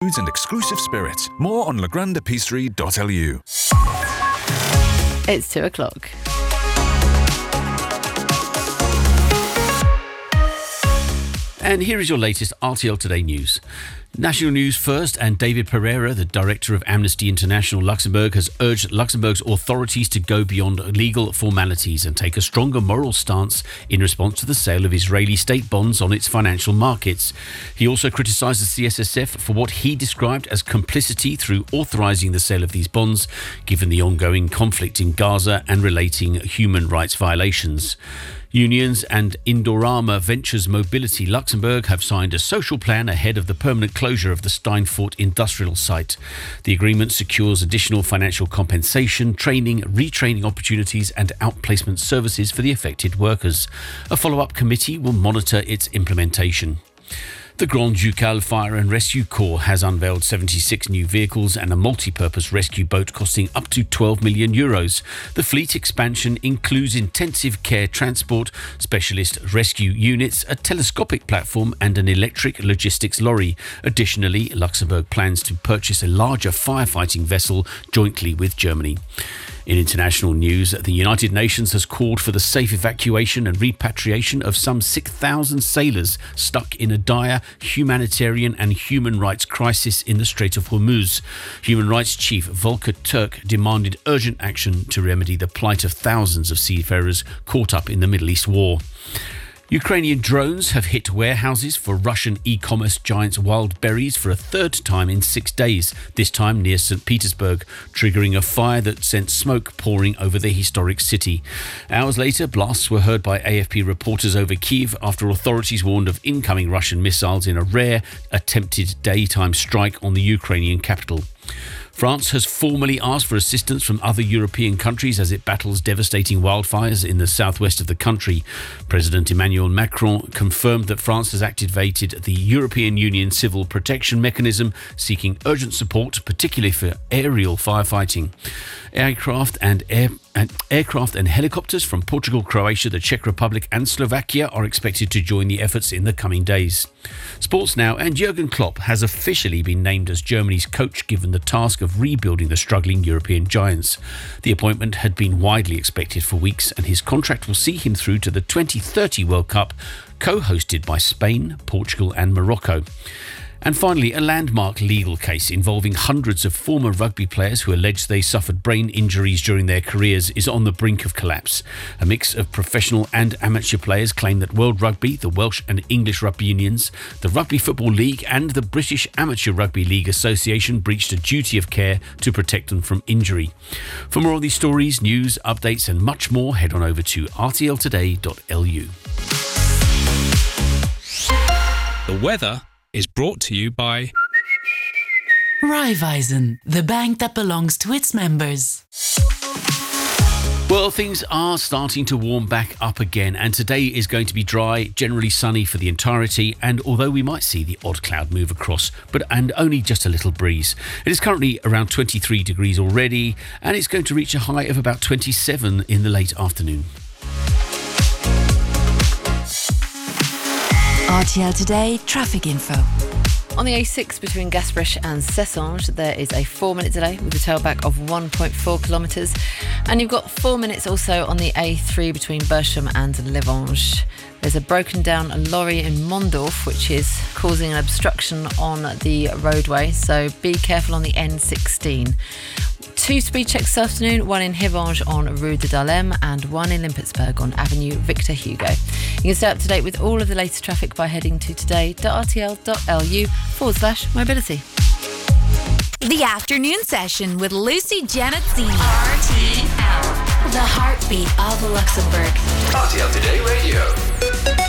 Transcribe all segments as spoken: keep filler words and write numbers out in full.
Foods and exclusive spirits. More on legrandepisterie dot l u. It's two o'clock. And here is your latest R T L Today news. National news first, and David Pereira, the director of Amnesty International Luxembourg, has urged Luxembourg's authorities to go beyond legal formalities and take a stronger moral stance in response to the sale of Israeli state bonds on its financial markets. He also criticised the C S S F for what he described as complicity through authorising the sale of these bonds, given the ongoing conflict in Gaza and relating human rights violations. Unions and Indorama Ventures Mobility Luxembourg have signed a social plan ahead of the permanent closure of the Steinfurt industrial site. The agreement secures additional financial compensation, training, retraining opportunities and outplacement services for the affected workers. A follow-up committee will monitor its implementation. The Grand Ducal Fire and Rescue Corps has unveiled seventy-six new vehicles and a multi-purpose rescue boat costing up to twelve million euros. The fleet expansion includes intensive care transport, specialist rescue units, a telescopic platform and an electric logistics lorry. Additionally, Luxembourg plans to purchase a larger firefighting vessel jointly with Germany. In international news, the United Nations has called for the safe evacuation and repatriation of some six thousand sailors stuck in a dire humanitarian and human rights crisis in the Strait of Hormuz. Human Rights Chief Volker Turk demanded urgent action to remedy the plight of thousands of seafarers caught up in the Middle East war. Ukrainian drones have hit warehouses for Russian e-commerce giants Wildberries for a third time in six days, this time near Saint Petersburg, triggering a fire that sent smoke pouring over the historic city. Hours later, blasts were heard by A F P reporters over Kyiv after authorities warned of incoming Russian missiles in a rare attempted daytime strike on the Ukrainian capital. France has formally asked for assistance from other European countries as it battles devastating wildfires in the southwest of the country. President Emmanuel Macron confirmed that France has activated the European Union Civil Protection Mechanism, seeking urgent support, particularly for aerial firefighting. Aircraft and air and aircraft and helicopters from Portugal, Croatia, the Czech Republic and Slovakia are expected to join the efforts in the coming days. Sports now, and Jurgen Klopp has officially been named as Germany's coach, given the task of rebuilding the struggling European giants. The appointment had been widely expected for weeks, and his contract will see him through to the twenty thirty World Cup, co-hosted by Spain, Portugal and Morocco. And finally, a landmark legal case involving hundreds of former rugby players who allege they suffered brain injuries during their careers is on the brink of collapse. A mix of professional and amateur players claim that World Rugby, the Welsh and English rugby unions, the Rugby Football League and the British Amateur Rugby League Association breached a duty of care to protect them from injury. For more of these stories, news, updates and much more, head on over to r t l today dot l u. The weather is brought to you by Raiffeisen, the bank that belongs to its members. Well, things are starting to warm back up again, and today is going to be dry, generally sunny for the entirety, and although we might see the odd cloud move across, but and only just a little breeze. It is currently around twenty-three degrees already, and it's going to reach a high of about twenty-seven in the late afternoon. R T L Today traffic info. On the A six between Gasperesh and Cessange, there is a four-minute delay with a tailback of one point four kilometres. And you've got four minutes also on the A three between Berchem and Levange. There's a broken down lorry in Mondorf, which is causing an obstruction on the roadway, so be careful on the N sixteen. Two speed checks this afternoon, one in Hivange on Rue de Dahlem and one in Limpertsburg on Avenue Victor Hugo. You can stay up to date with all of the latest traffic by heading to today.rtl.lu forward slash mobility. The afternoon session with Lucy Janetzini. R T L, the heartbeat of Luxembourg. R T L Today Radio.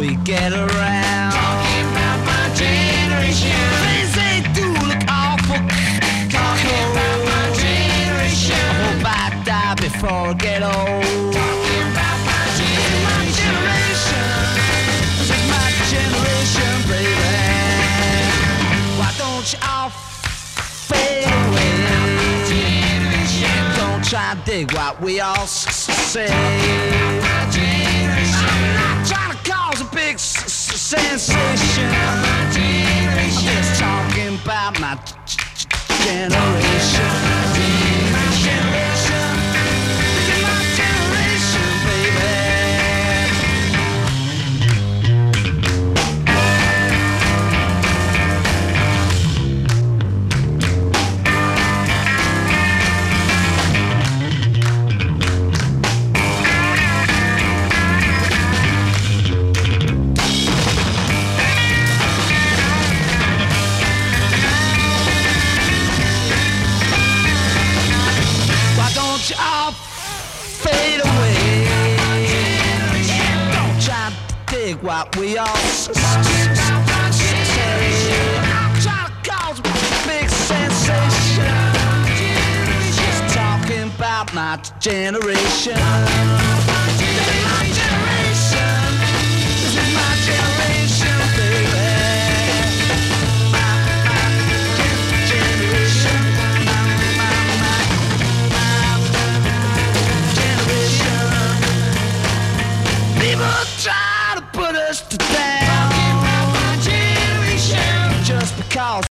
we get around. Talking about my generation. Things they do look awful. Talking about my generation. I hope I die before I get old. Talking about my generation. This is my generation, baby. Why don't you all fade away? Don't try to dig what we all s- say. I'm not trying to cause a big s- s- sensation. I'm just talking about my g- g- generation. My generation. This is my generation, baby. Why don't you all fade away? Don't try to dig what we all s- s- s- say. I'm trying to cause a big sensation. Just talking about my generation.